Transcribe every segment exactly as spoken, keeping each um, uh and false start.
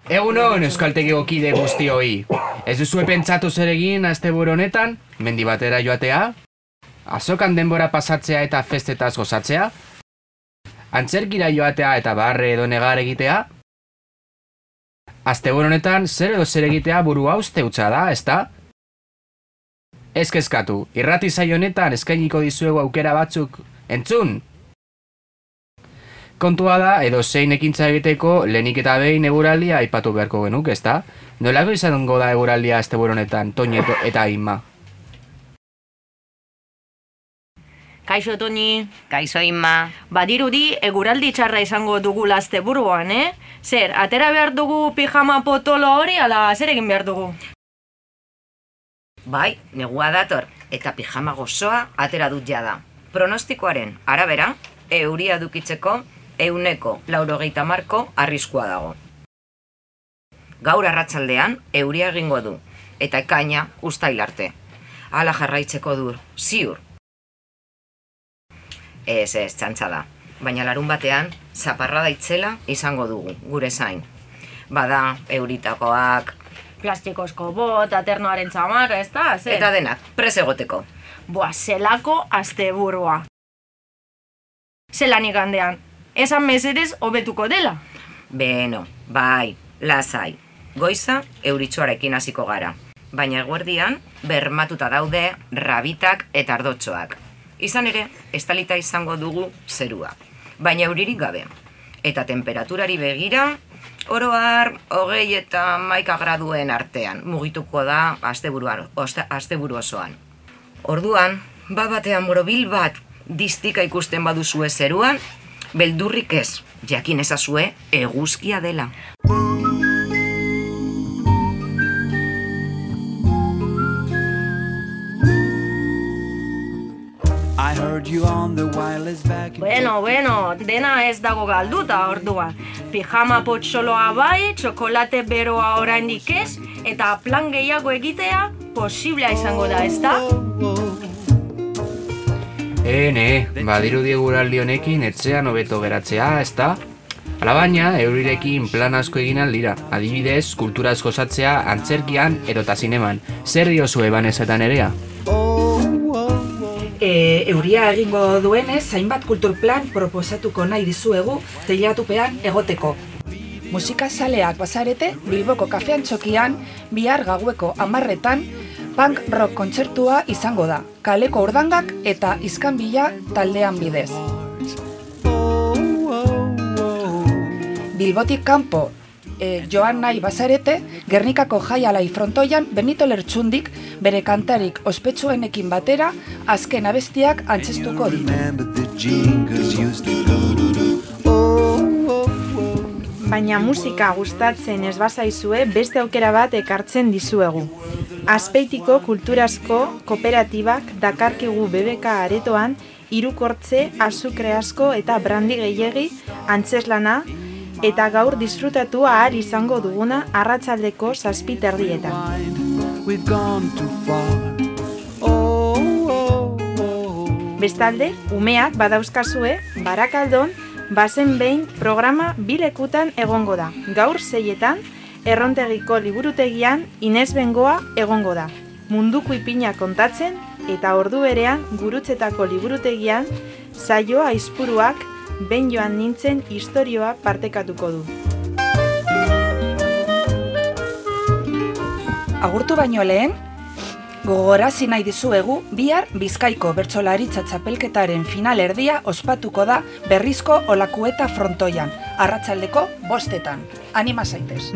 Egunon euskaltegiko kide guztioi. Ez duzue pentsatu zer egin asteburu honetan? Mendi batera joatea? Azokan denbora pasatzea eta festetaz gozatzea? Antzerkira joatea eta barre edo negar egitea? Asteburu honetan zer edo zer egitea buru hauste utza da, ezta? Ez kezkatu, irrati saio honetan eskainiko dizuegu aukera batzuk entzun! Kontua da, edo zein ekintza egiteko lehenik eta behin eguraldia aipatu beharko genuk, ezta? Nolako izango da eguraldia asteburu honetan, Toñi eta Inma? Kaixo, Toñi. Kaixo, Inma. Badirudi, eguraldi txarra izango dugu asteburuan, eh? Zer, atera behar dugu pijama potolo hori, ala zer egin behar dugu? Bai, negua dator, eta pijama gozoa atera dut jada. Pronostikoaren arabera, euria dukitzeko, euneko laurogeita marko arriskua dago. Gaur arratsaldean euria egingo du, eta ekaina uztail arte. Hala jarraitzeko dur, ziur. Ez ez, txantxa da. Baina larun batean, zaparrada itzela izango dugu, gure zain. Bada, euritakoak... Plastikozko bot, aternoaren txamar, ez da? Zer? Eta denak, prez egoteko. Boa, zelako asteburua. Zelan igandean, esan mesedez hobetuko dela. Beno, bai, lasai. Goiza euritxoarekin hasiko gara. Baina eguerdian, bermatuta daude rabitak eta ardotxoak. Izan ere, estalita izango dugu zerua. Baina euririk gabe. Eta temperaturari begira, oro har, hogei eta maika graduen artean. Mugituko da asteburuan, asteburu osoan. Orduan, bat batean borobil bat distika ikusten baduzue zeruan, beldurrik ez, jakin ezazue eguzkia dela. Bueno, bueno, dena ez dago galduta orduan. Pijama potxoloa bai, txokolate beroa oraindik ez, eta plan gehiago egitea posiblea izango da, ezta? Ene, badirudi eguraldi honekin etxean hobeto geratzea, ezta? Alabaina, eurirekin plan asko egin aldira. Adibidez, kulturaz gozatzea antzerkian edota zineman. Zer diozue Banesetan Nerea? E, euria egingo duenez, hainbat kulturplan proposatuko nahi dizuegu teilatupean egoteko. Musikazaleak bazarete, Bilboko kafean txokian, bihar gaueko hamarretan, punk rock kontzertua izango da, kaleko urdangak eta iskanbila taldean bidez. Bilbotik kanpo e, joan nahi bazarete, Gernikako jaialai frontoian Benito Lertxundik bere kantarik ospetsuenekin batera azken abestiak antzestuko ditu. Baina musika gustatzen ez bazaizue beste aukera bat ekartzen dizuegu. Azpeitiko kulturazko kooperatibak dakarkigu B B K aretoan hirukortze, azukre asko eta brandi gehiegi antzeslana eta gaur disfrutatu ahal izango duguna arratsaldeko zazpi terdietan. Bestalde, umeak badauzkazue, Barakaldon, bazen behin programa bilekutan egongo da. Gaur seietan, Errontegiko liburutegian Inez Bengoa egongo da. Munduko ipina kontatzen eta ordu berean Gurutzetako liburutegian saioa aizpuruak ben joan nintzen istorioa partekatuko du. Agurtu baino lehen, gogorazi nahi dizuegu bihar Bizkaiko bertsolaritza txapelketaren final erdia ospatuko da Berrizko Olakueta frontoian, arratsaldeko bostetan. Anima zaitez.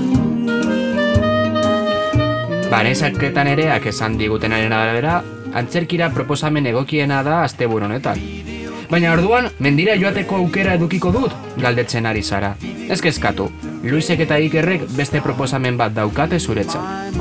Banesetan Nereak esan digutenaren arabera, antzerkira proposamen egokiena da asteburu honetan. Baina orduan, mendira joateko aukera edukiko dut, galdetzen ari zara. Ez kezkatu, Luisek eta Ikerrek beste proposamen bat daukate zuretzat.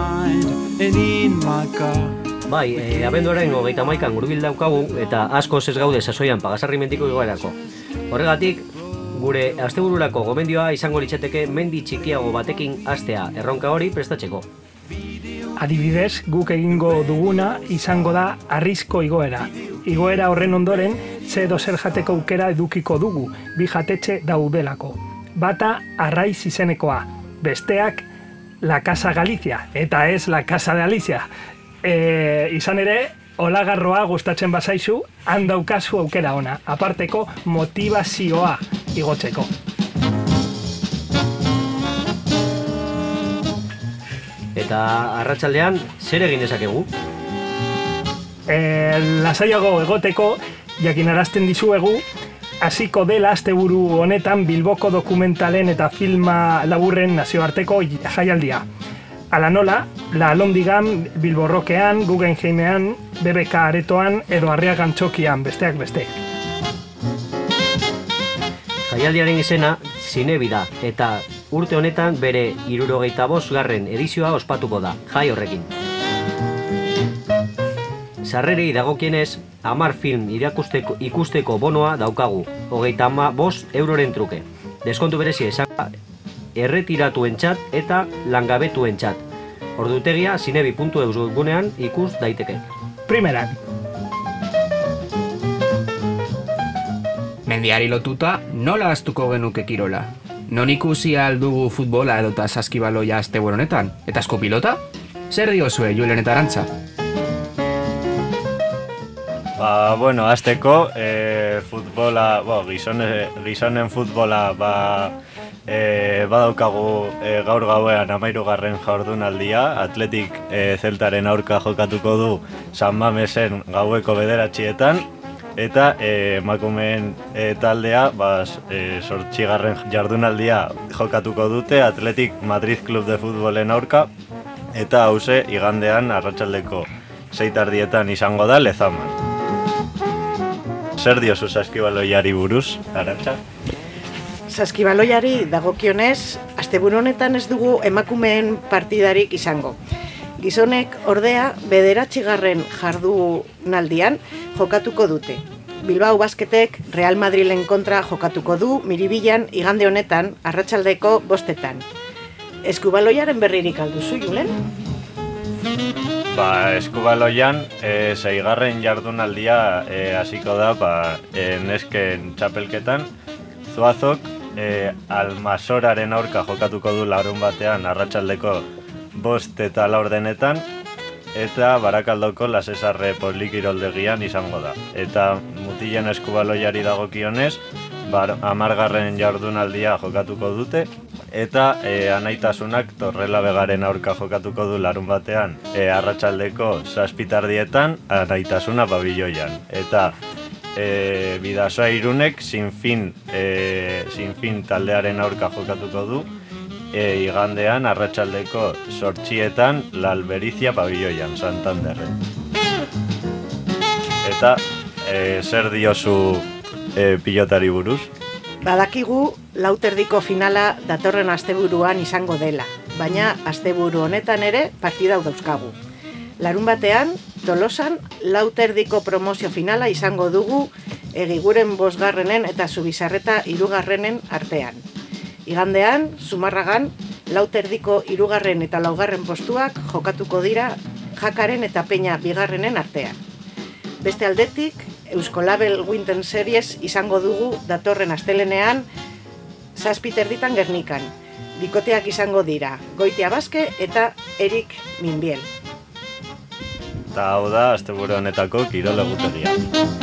Bai, e, abenduaren hogeita hamaikan hurbil daukagu eta askoz ez gaude sasoian pagasarri mendiko igoerako. Horregatik, gure astebururako gomendioa izango litzateke mendi txikiago batekin hastea erronka hori prestatzeko. Adibidez, guk egingo duguna izango da harrizko igoera. Igoera horren ondoren, ze edo zer jateko aukera edukiko dugu, bi jatetxe daudelako. Bata arraiz izenekoa, besteak La Casa Galicia, eta ez La Casa de Alicia. E, izan ere, olagarroa gustatzen bazaizu, han daukazu aukera ona, aparteko motivazioa igotzeko. Eta arratsaldean zer egin dezakegu? E, lasaiago egoteko, jakinarazten dizuegu, hasiko dela asteburu honetan Bilboko dokumentalen eta filma laburren nazioarteko jaialdia. Ala nola, La Alondigan, Bilborrokean, Guggenheimean, B B K aretoan edo Arriagan txokian, besteak beste. Jaialdiaren izena Zinebi da, eta urte honetan bere hirurogeita bosgarren edizioa ospatuko da, jai horrekin. Sarrerei dagokienez, hamar film irakusteko, ikusteko bonoa daukagu, hogeita ama bost euroren truke. Deskontu berezia esan erretiratuentzat eta langabetuentzat. Ordutegia zinebi puntu eus webgunean ikus daiteke. Primeran. Mendiari lotuta, nola ahaztuko genuke kirola? Non ikusi aldugu futbola edota saskibaloia asteburu honetan? Eta eskopilota? Zer diozue, Julen eta Arantza? Ba, bueno, azteko, e, futbola, bo, gizone, gizonen futbola, ba, e, badaukagu e, gaur gauean amairugarren jardunaldia, Atletik e, Zeltaren aurka jokatuko du San Mamesen gaueko bederatxietan, eta e, emakumeen e, taldea, ba, e, zortzigarren jardunaldia jokatuko dute Atletik Madrid Club de Futbolen aurka, eta hause igandean arratsaldeko seitardietan izango da Lezaman. Zer diozu saskibaloiari buruz, Arantza? Saskibaloiari dagokionez, asteburu honetan ez dugu emakumeen partidarik izango. Gizonek ordea bederatzigarren jardunaldian jokatuko dute. Bilbao Basketek Real Madrilen kontra jokatuko du Miribilan igande honetan arratsaldeko bostetan. Eskubaloiaren berririk alduzu, Julen? Ba, eskubaloian, e, seigarren jardunaldia e, hasiko da, ba, e, nesken txapelketan. Zuazok e, Almasoraren aurka jokatuko du larun batean arratsaldeko bost eta laurdenetan, eta Barakaldoko La Cesarre polikiroldegian izango da. Eta mutilen eskubaloiari dagokionez, bar, amargarren jardunaldia jokatuko dute, eta e, anaitasunak Torrelabegaren aurka jokatuko du larun batean e, arratsaldeko zazpitardietan anaitasuna pabilloian. Eta e, Bidasoa Irunek sinfin, e, sinfin taldearen aurka jokatuko du e, igandean arratsaldeko zortzietan La Alberizia pabilloian, Santanderren. Eta e, zer diozu e, pilotari buruz? Badakigu lauterdiko finala datorren asteburuan izango dela, baina asteburu honetan ere partida dauzkagu. Larun batean, Tolosan lauterdiko promozio finala izango dugu Egiguren bosgarrenen eta Zubizarreta hirugarrenen artean. Igandean, Zumarragan, lauterdiko hirugarren eta laugarren postuak jokatuko dira Jakaren eta Peña bigarrenen artean. Beste aldetik, Euskolabel Winter Series izango dugu datorren astelenean zazpiterditan Gernikan. Bikoteak izango dira Goitia Baske eta Erik Minbiel. Eta hau da, asteburu honetako kirol egutegia.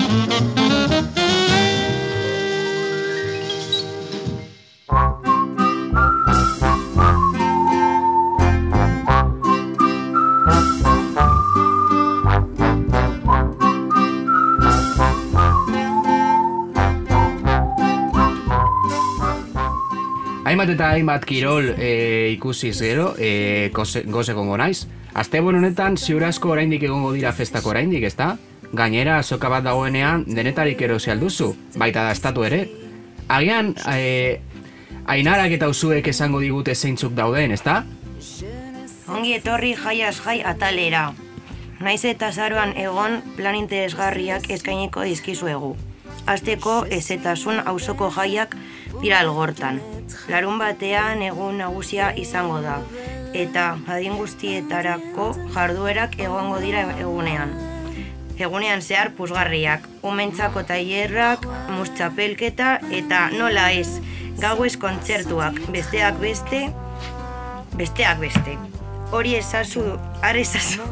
Hainbat eta hainbat kirol e, ikusiz gero, e, goze, goze gongo naiz. Asteburu honetan ziur asko oraindik egongo dira festako oraindik, ezta? Gainera, azoka bat dagoenean denetarik erosi alduzu, baita da estatu ere. Agian, e, Ainarak eta Usuek esango digute zeintzuk dauden, ezta? Ongi etorri jaiaz jai atalera. Naiz eta azaroan egon plan interesgarriak eskainiko dizkizuegu. Asteko ezetasun auzoko jaiak dira algortan. Larun batean egun nagusia izango da, eta adin guztietarako jarduerak egongo dira egunean. Egunean zehar puzgarriak, umentzako tailerrak, mustxapelketa eta nola ez, gauez kontzertuak, besteak beste, besteak beste. Hori ezazu, are ezazu.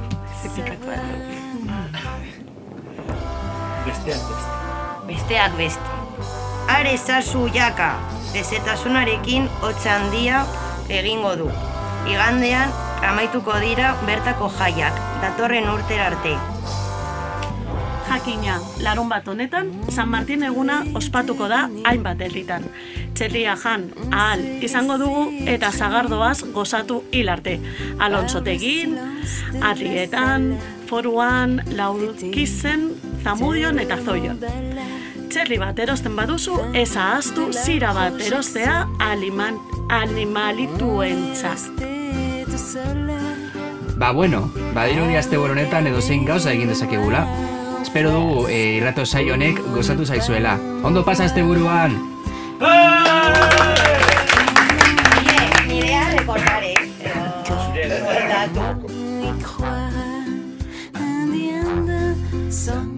Besteak beste. Besteak beste. Are ezazu jaka, dezetasunarekin hotza handia egingo du. Igandean amaituko dira bertako jaiak, datorren urtera arte. Jakina, larun bat honetan, San Martin eguna ospatuko da hainbat herritan. Txerria jan, ahal izango dugu eta zagardoaz gozatu hil arte. Alonsotegin, Arrietan, Foruan, Laurkizen, Zamudion eta Zoion. Txerri bat erosten baduzu, ez ahaztu zira bat erostea aliman, animalituentzat. Ba bueno, badirudi asteburu honetan edozein gauza egin dezakegula. Espero dugu e, irrato saio honek gozatu zaizuela. Ondo pasa asteburuan! Nirea recordare. Zure